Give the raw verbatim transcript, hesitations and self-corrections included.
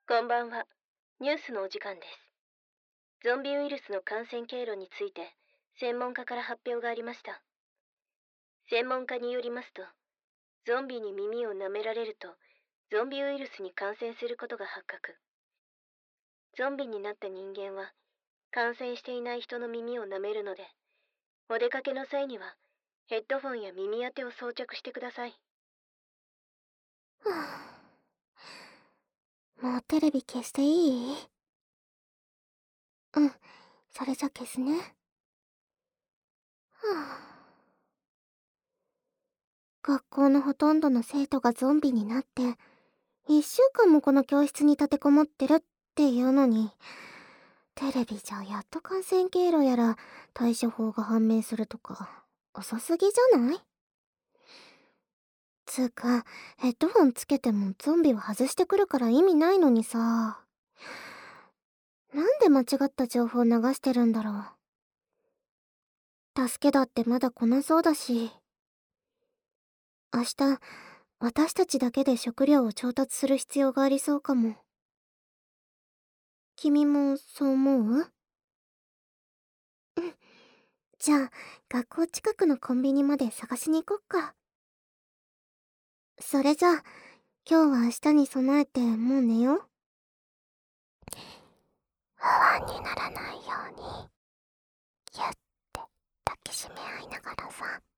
こんばんは。ニュースのお時間です。ゾンビウイルスの感染経路について専門家から発表がありました。専門家によりますと、ゾンビに耳を舐められるとゾンビウイルスに感染することが発覚。ゾンビになった人間は感染していない人の耳を舐めるので、お出かけの際にはヘッドフォンや耳当てを装着してください。 はあ、もうテレビ消していい？うん、それじゃ消すね。はあ、学校のほとんどの生徒がゾンビになって、一週間もこの教室に立てこもってるっていうのに、テレビじゃやっと感染経路やら対処法が判明するとか、遅すぎじゃない？つうか、ヘッドフォンつけてもゾンビは外してくるから意味ないのにさ。なんで間違った情報流してるんだろう。助けだってまだ来なそうだし。明日、私たちだけで食料を調達する必要がありそうかも。君もそう思う？うん。じゃあ、学校近くのコンビニまで探しに行こっか。それじゃあ、今日は明日に備えてもう寝よう。不安にならないように、ぎゅって抱きしめ合いながらさ。